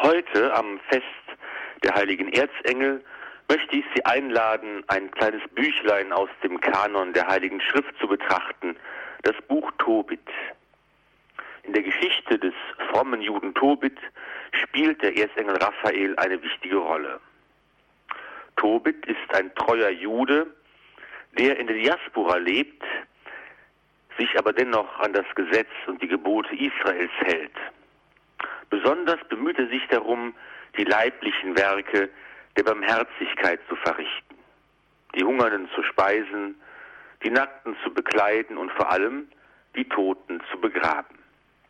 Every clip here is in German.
Heute, am Fest der heiligen Erzengel, möchte ich Sie einladen, ein kleines Büchlein aus dem Kanon der Heiligen Schrift zu betrachten, das Buch Tobit. In der Geschichte des frommen Juden Tobit spielt der Erzengel Raphael eine wichtige Rolle. Tobit ist ein treuer Jude, der in der Diaspora lebt, sich aber dennoch an das Gesetz und die Gebote Israels hält. Besonders bemüht er sich darum, die leiblichen Werke der Barmherzigkeit zu verrichten, die Hungernden zu speisen, die Nackten zu bekleiden und vor allem die Toten zu begraben.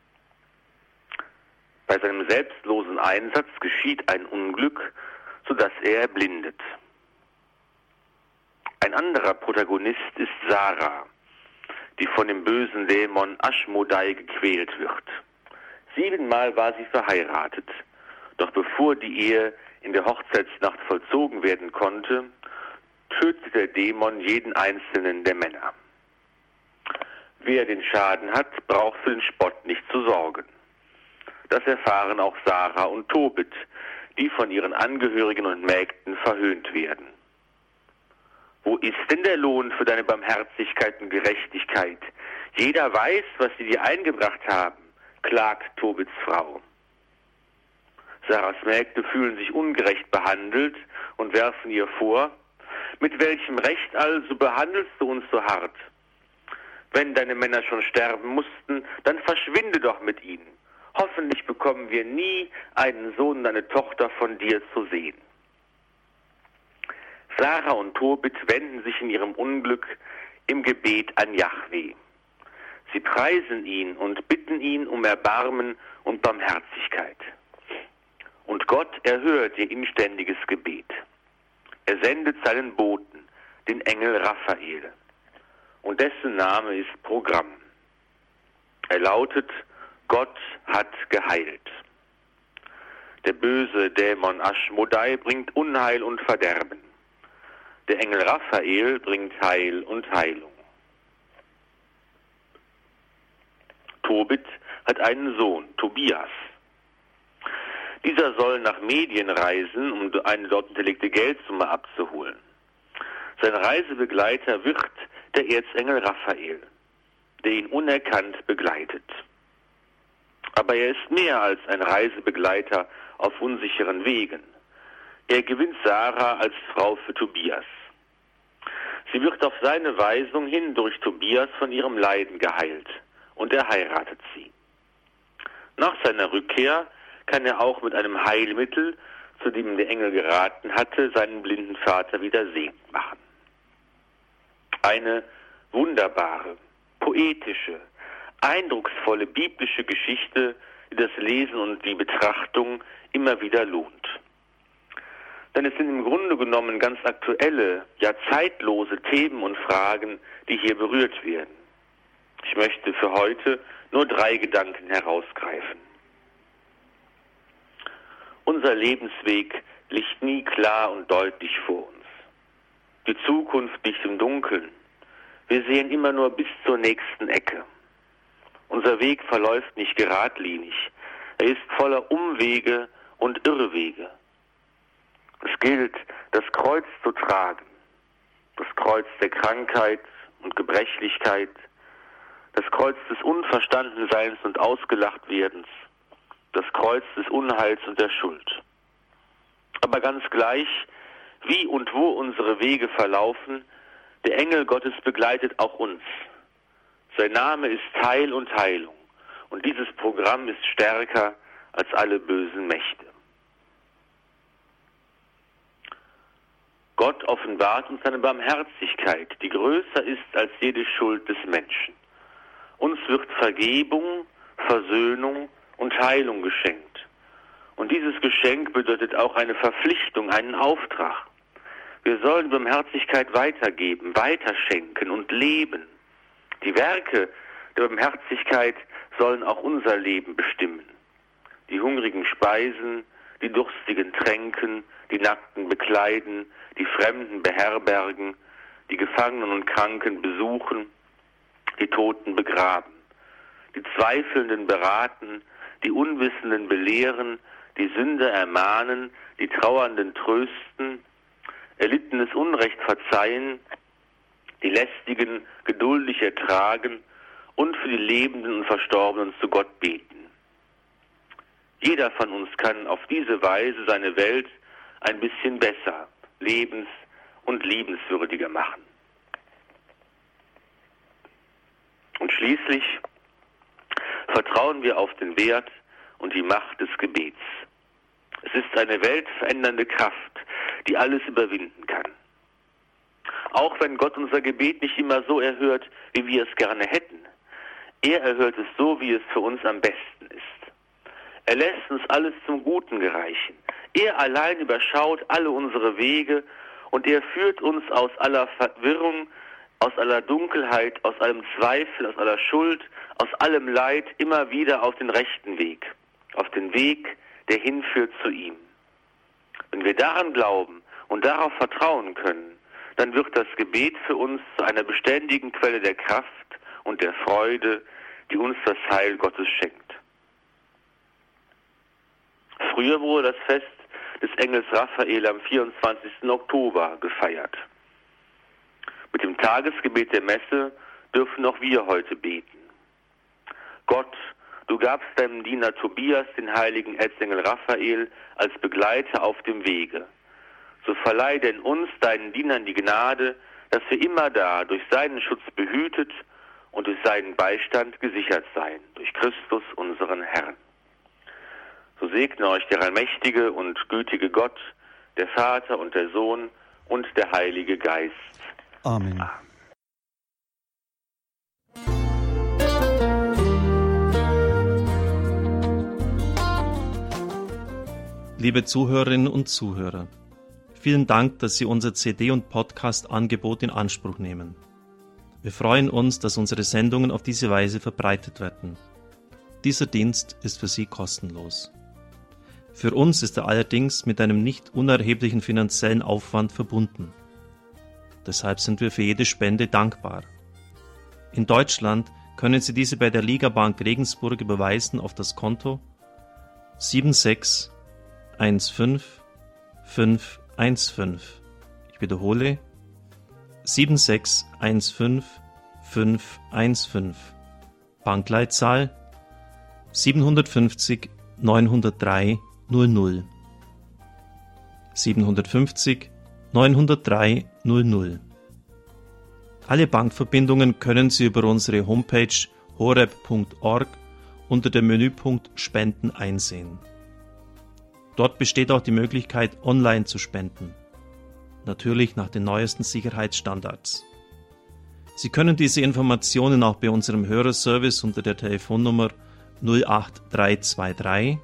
Bei seinem selbstlosen Einsatz geschieht ein Unglück, sodass er erblindet. Ein anderer Protagonist ist Sarah, die von dem bösen Dämon Aschmodai gequält wird. 7-mal war sie verheiratet, doch bevor die Ehe in der Hochzeitsnacht vollzogen werden konnte, tötete der Dämon jeden einzelnen der Männer. Wer den Schaden hat, braucht für den Spott nicht zu sorgen. Das erfahren auch Sarah und Tobit, die von ihren Angehörigen und Mägden verhöhnt werden. Wo ist denn der Lohn für deine Barmherzigkeit und Gerechtigkeit? Jeder weiß, was sie dir eingebracht haben, klagt Tobits Frau. Sarahs Mägde fühlen sich ungerecht behandelt und werfen ihr vor: Mit welchem Recht also behandelst du uns so hart? Wenn deine Männer schon sterben mussten, dann verschwinde doch mit ihnen. Hoffentlich bekommen wir nie einen Sohn und eine Tochter von dir zu sehen. Sarah und Tobit wenden sich in ihrem Unglück im Gebet an Jahwe. Sie preisen ihn und bitten ihn um Erbarmen und Barmherzigkeit. Und Gott erhört ihr inständiges Gebet. Er sendet seinen Boten, den Engel Raphael. Und dessen Name ist Programm. Er lautet: Gott hat geheilt. Der böse Dämon Aschmodai bringt Unheil und Verderben. Der Engel Raphael bringt Heil und Heilung. Tobit hat einen Sohn, Tobias. Dieser soll nach Medien reisen, um eine dort hinterlegte Geldsumme abzuholen. Sein Reisebegleiter wird der Erzengel Raphael, der ihn unerkannt begleitet. Aber er ist mehr als ein Reisebegleiter auf unsicheren Wegen. Er gewinnt Sarah als Frau für Tobias. Sie wird auf seine Weisung hin durch Tobias von ihrem Leiden geheilt und er heiratet sie. Nach seiner Rückkehr kann er auch mit einem Heilmittel, zu dem der Engel geraten hatte, seinen blinden Vater wieder sehend machen. Eine wunderbare, poetische, eindrucksvolle biblische Geschichte, die das Lesen und die Betrachtung immer wieder lohnt. Denn es sind im Grunde genommen ganz aktuelle, ja zeitlose Themen und Fragen, die hier berührt werden. Ich möchte für heute nur 3 Gedanken herausgreifen. Unser Lebensweg liegt nie klar und deutlich vor uns. Die Zukunft liegt im Dunkeln. Wir sehen immer nur bis zur nächsten Ecke. Unser Weg verläuft nicht geradlinig. Er ist voller Umwege und Irrwege. Es gilt, das Kreuz zu tragen. Das Kreuz der Krankheit und Gebrechlichkeit. Das Kreuz des Unverstandenseins und Ausgelachtwerdens. Das Kreuz des Unheils und der Schuld. Aber ganz gleich, wie und wo unsere Wege verlaufen, der Engel Gottes begleitet auch uns. Sein Name ist Heil und Heilung. Und dieses Programm ist stärker als alle bösen Mächte. Gott offenbart uns seine Barmherzigkeit, die größer ist als jede Schuld des Menschen. Uns wird Vergebung, Versöhnung und Heilung geschenkt. Und dieses Geschenk bedeutet auch eine Verpflichtung, einen Auftrag. Wir sollen Barmherzigkeit weitergeben, weiterschenken und leben. Die Werke der Barmherzigkeit sollen auch unser Leben bestimmen. Die Hungrigen speisen, die Durstigen tränken, die Nackten bekleiden, die Fremden beherbergen, die Gefangenen und Kranken besuchen, die Toten begraben, die Zweifelnden beraten, die Unwissenden belehren, die Sünder ermahnen, die Trauernden trösten, erlittenes Unrecht verzeihen, die Lästigen geduldig ertragen und für die Lebenden und Verstorbenen zu Gott beten. Jeder von uns kann auf diese Weise seine Welt ein bisschen besser, lebens- und liebenswürdiger machen. Und schließlich vertrauen wir auf den Wert und die Macht des Gebets. Es ist eine weltverändernde Kraft, die alles überwinden kann. Auch wenn Gott unser Gebet nicht immer so erhört, wie wir es gerne hätten, er erhört es so, wie es für uns am besten ist. Er lässt uns alles zum Guten gereichen. Er allein überschaut alle unsere Wege und er führt uns aus aller Verwirrung, aus aller Dunkelheit, aus allem Zweifel, aus aller Schuld, aus allem Leid immer wieder auf den rechten Weg, auf den Weg, der hinführt zu ihm. Wenn wir daran glauben und darauf vertrauen können, dann wird das Gebet für uns zu einer beständigen Quelle der Kraft und der Freude, die uns das Heil Gottes schenkt. Früher wurde das Fest des Engels Raphael am 24. Oktober gefeiert. Mit dem Tagesgebet der Messe dürfen auch wir heute beten. Gott, du gabst deinem Diener Tobias den heiligen Erzengel Raphael als Begleiter auf dem Wege. So verleih denn uns, deinen Dienern, die Gnade, dass wir immer da durch seinen Schutz behütet und durch seinen Beistand gesichert seien, durch Christus unseren Herrn. So segne euch der allmächtige und gütige Gott, der Vater und der Sohn und der Heilige Geist. Amen. Liebe Zuhörerinnen und Zuhörer, vielen Dank, dass Sie unser CD- und Podcast-Angebot in Anspruch nehmen. Wir freuen uns, dass unsere Sendungen auf diese Weise verbreitet werden. Dieser Dienst ist für Sie kostenlos. Für uns ist er allerdings mit einem nicht unerheblichen finanziellen Aufwand verbunden. Deshalb sind wir für jede Spende dankbar. In Deutschland können Sie diese bei der Ligabank Regensburg überweisen auf das Konto 7615515. Ich wiederhole 7615515. Bankleitzahl 750 903 00. 750 903 00. Alle Bankverbindungen können Sie über unsere Homepage horeb.org unter dem Menüpunkt Spenden einsehen. Dort besteht auch die Möglichkeit, online zu spenden. Natürlich nach den neuesten Sicherheitsstandards. Sie können diese Informationen auch bei unserem Hörerservice unter der Telefonnummer 08323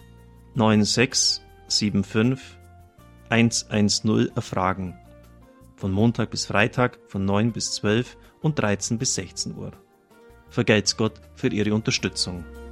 9675 110 erfragen. Von Montag bis Freitag von 9 bis 12 und 13 bis 16 Uhr. Vergelt's Gott für Ihre Unterstützung.